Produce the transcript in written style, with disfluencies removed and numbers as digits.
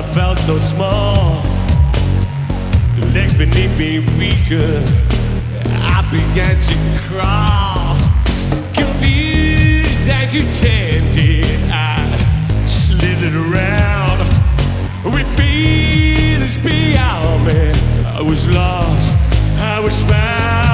felt so small. Legs beneath me weaker, I began to crawl. Confused and contented, I slithered around. With feelings beyond me, I was lost, I was found.